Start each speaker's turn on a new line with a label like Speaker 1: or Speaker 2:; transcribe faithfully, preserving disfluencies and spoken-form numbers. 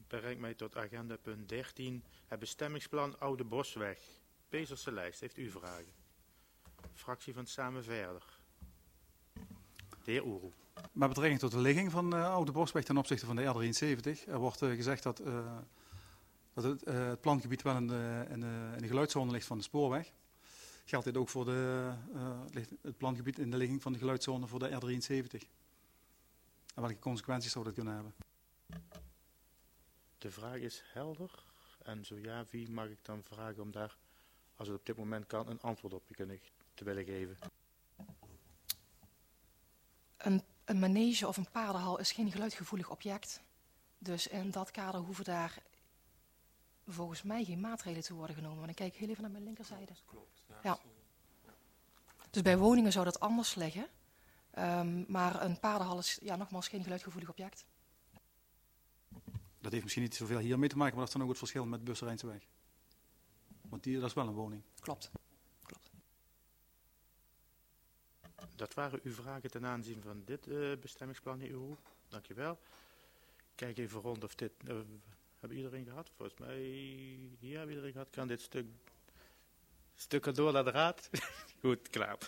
Speaker 1: brengt mij tot agenda punt dertien. Het bestemmingsplan Oude Bosweg. Pezerse lijst. Heeft u vragen? Fractie van Samen Verder. De heer Oeroe.
Speaker 2: Met betrekking tot de ligging van uh, Oude Bosweg ten opzichte van de R drieënzeventig. Er wordt uh, gezegd dat, uh, dat het, uh, het plangebied wel in de, in, de, in de geluidszone ligt van de spoorweg. Geldt dit ook voor de, uh, het plangebied in de ligging van de geluidszone voor de R drieënzeventig? En welke consequenties zou dat kunnen hebben?
Speaker 1: De vraag is helder. En zo ja, wie mag ik dan vragen om daar, als het op dit moment kan, een antwoord op te, kunnen, te willen geven?
Speaker 3: Een, een manege of een paardenhal is geen geluidgevoelig object. Dus in dat kader hoeven daar volgens mij geen maatregelen te worden genomen. Maar dan kijk ik heel even naar mijn linkerzijde.
Speaker 4: Klopt. Ja.
Speaker 3: Ja. Dus bij woningen zou dat anders liggen. Um, maar een paardenhal is ja, nogmaals geen geluidgevoelig object.
Speaker 2: Dat heeft misschien niet zoveel hiermee te maken, maar dat is dan ook het verschil met Busserijnseweg. Want die, dat is wel een woning.
Speaker 3: Klopt. Klopt.
Speaker 1: Dat waren uw vragen ten aanzien van dit uh, bestemmingsplan, heer Oeroe. Dankjewel. Kijk even rond of dit... Uh, hebben iedereen gehad? Volgens mij... Hier hebben iedereen gehad. Kan dit stuk... Stukken door naar de raad? Goed, klaar.